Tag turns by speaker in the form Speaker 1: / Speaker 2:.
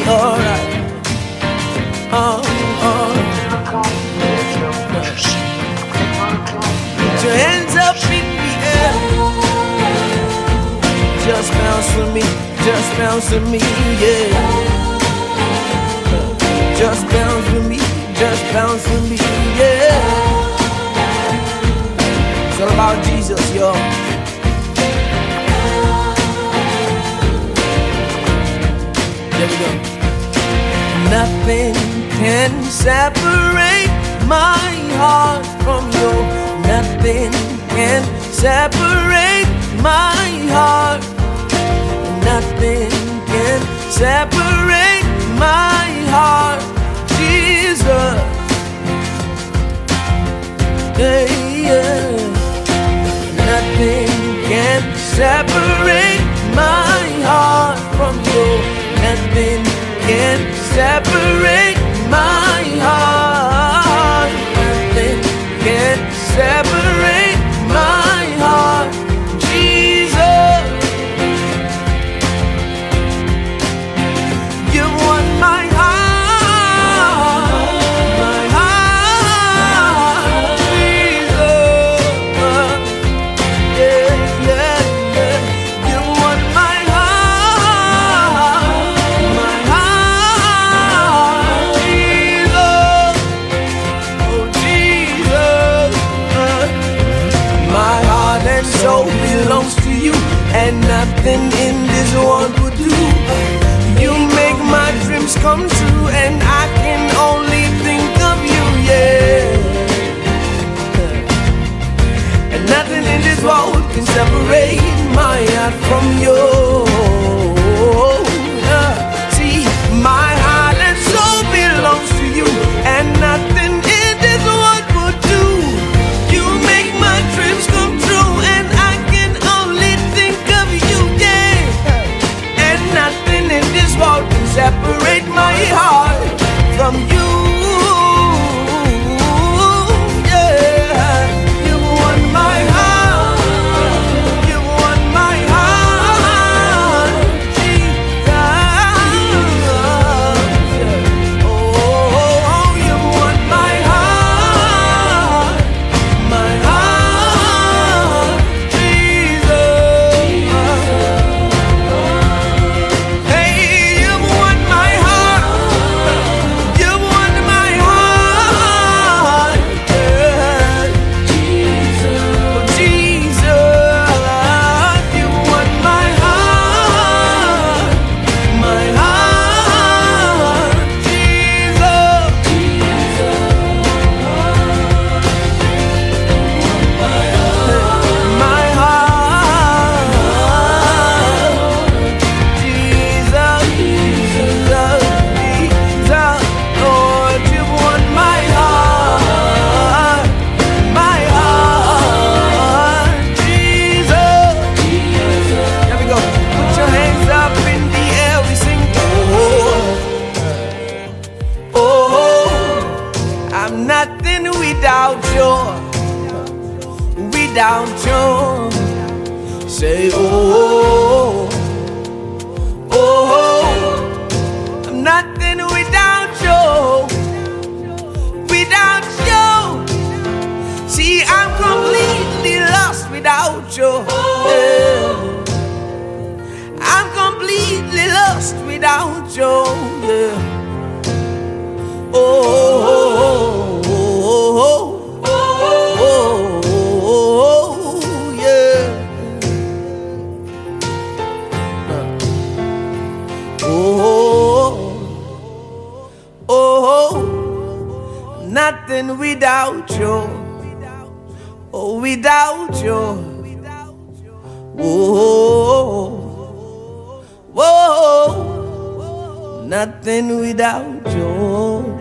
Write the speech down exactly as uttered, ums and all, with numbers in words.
Speaker 1: alright. Oh, oh. Put your hands up in the air. Just bounce with me, just bounce with me, yeah. Just bounce with me, just bounce with me, yeah. It's all about Jesus, y'all. There we go. Nothing can separate my heart from you. Nothing can separate my heart. Nothing can separate my heart. Jesus, yeah, yeah. Nothing can separate my heart from you. Nothing can separate my heart. Nothing can separate my heart. Jesus, you won my heart, my heart. Jesus, yeah, yeah, yeah. You won my heart, my heart. Jesus, oh Jesus, my heart and soul belongs to you, and nothing in this world would do. You make my dreams come true, and I can only think of you, yeah. And nothing in this world can separate my heart from you. See, my heart and soul belongs to you, and nothing in this world would do. You make my dreams come true, and I can only think of you, yeah. And nothing in this world can separate my heart from you, yeah. You won my heart, you won my heart, Jesus. Oh, you won my heart, my heart, Jesus. Hey, you won my heart, you won my heart, yeah. Jesus, you won my heart, my heart, Jesus. My heart, Jesus, Jesus, Jesus, Lord, you won my heart, my heart, Jesus. There we go. Put your hands up in the air, we sing. Oh, oh, I'm nothing without you, without you. Say, oh, oh, I'm nothing without you, without you. See, I'm completely lost without you. Yeah. I'm completely lost without you. Yeah. Oh, oh, oh, oh, oh, oh, yeah. Oh, oh, nothing without you. Oh, without you. Oh, whoa, nothing without you.